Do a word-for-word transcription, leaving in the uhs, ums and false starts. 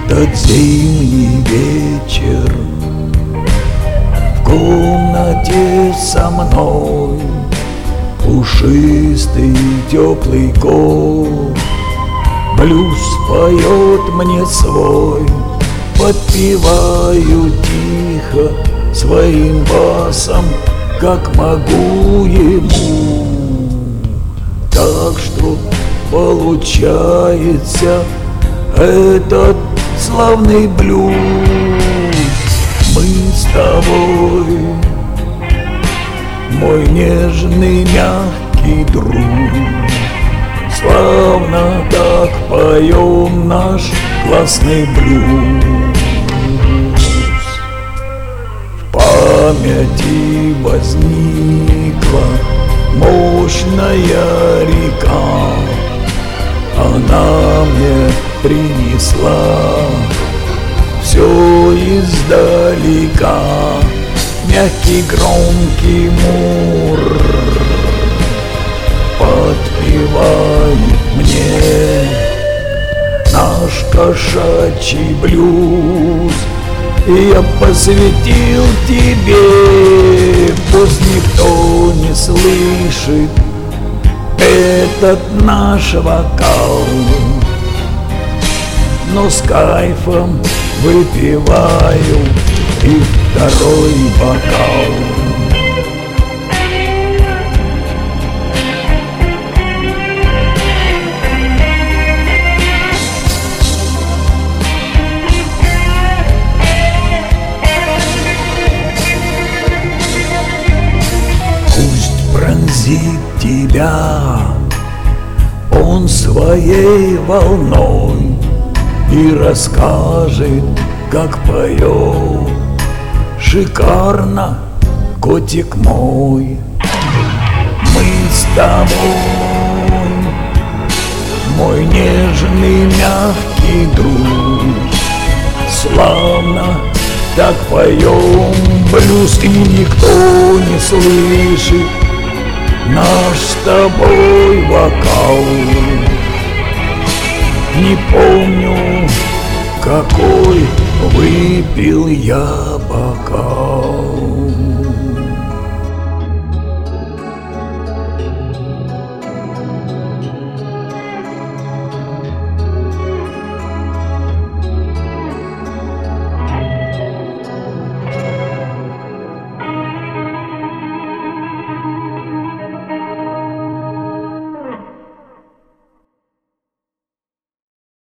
Тот зимний вечер в комнате со мной, пушистый теплый кот блюз поет мне свой. Подпеваю тихо своим басом, как могу ему. Так что получается этот славный блюз. Мы с тобой, мой нежный мягкий друг, славно так поем наш классный блюз. В памяти возникла мощная река, она мне принесла все издалека. Мягкий громкий мур подпевает мне наш кошачий блюз. И я посвятил тебе, пусть никто не слышит этот наш вокал, но с кайфом выпиваю и второй бокал. Пусть пронзит тебя он своей волной и расскажет, как поет шикарно котик мой. Мы с тобой, мой нежный мягкий друг, славно так поем блюз, и никто не слышит наш с тобой вокал. Не помню, какой выпил я бокал.